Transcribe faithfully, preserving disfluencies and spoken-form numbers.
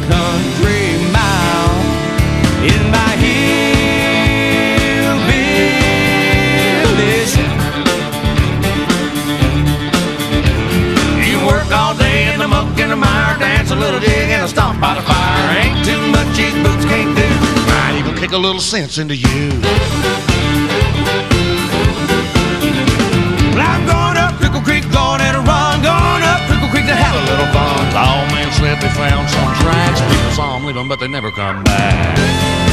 country mile in my hillbilly shack. You work all day in the muck and the mire, dance a little jig and a stomp by the fire. Ain't too much these boots can't do. Might even kick a little sense into you. Well, I'm going up Crickle Creek, going at a run, going up Crickle Creek to have a little fun. The old man slept, they found some tracks. People saw him leaving, but they never come back.